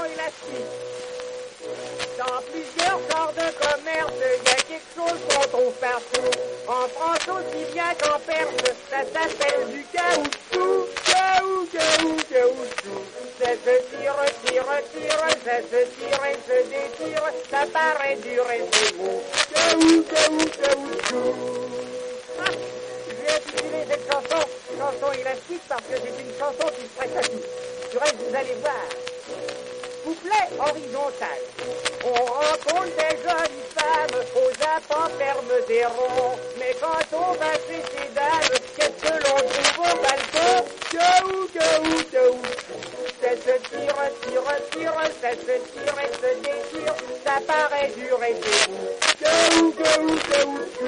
chanson élastique. Dans plusieurs genres de commerce, il y a quelque chose qu'on trouve partout. En France aussi bien qu'en Perse, ça s'appelle du caoutchouc. Caoutchouc. Ça se tire, ça se tire et se détire, ça paraît dur et c'est beau. Caoutchouc. Je vais intituler cette chanson élastique, parce que c'est une chanson qui se prête à tout. Du reste, vous allez voir. Couplet horizontal. On rencontre des jolies femmes aux apens fermes et ronds. Mais quand on va chez ces dames, qu'est-ce que l'on trouve au balcon? Caoutchouc. Ça se tire, ça se tire et se détire, ça paraît dur et c'est beau. Caoutchouc.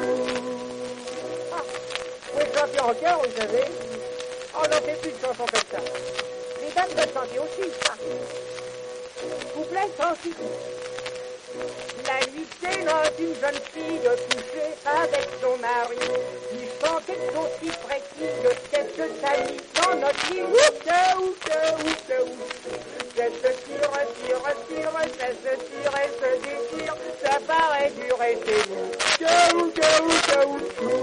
Oui, chanter en chœur, vous savez. On n'en fait plus de chansons comme ça. Les dames peuvent chanter aussi. Couplet sensible. La nuit s'élance une jeune fille couchée avec son mari. Il sent quelque chose qui frétille. Qu'est-ce que ça dit dans notre lit? Caoutchouc. Ça se tire, ça se tire et se détire, ça paraît dur et c'est mou. Caoutchouc.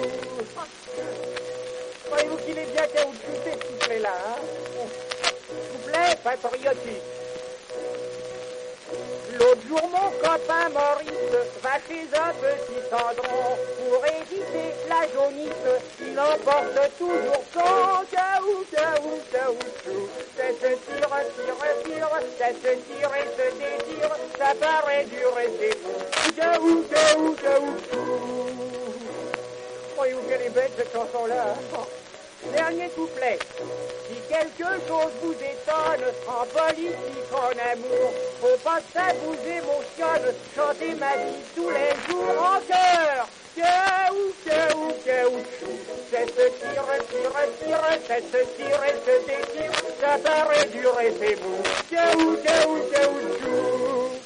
Voyez-vous qu'il est bien caoutchouté ce couplet-là, hein? Couplet patriotique. L'autre jour, mon copain Maurice va chez un petit Cendron. Pour éviter la jaunisse, il emporte toujours son caoutchouc. Ça se tire, ça se tire et se détire, ça paraît dur et c'est beau. Caoutchouc. Voyez-vous qu'elle est belle cette chanson-là, hein? Dernier couplet. Si quelque chose vous étonne, en politique, en amour, faut pas que ça vous émotionne, chantez ma vie tous les jours en chœur. Caoutchouc. Ça se tire, ça se tire et se détire, ça paraît dur et c'est beau. Caoutchouc.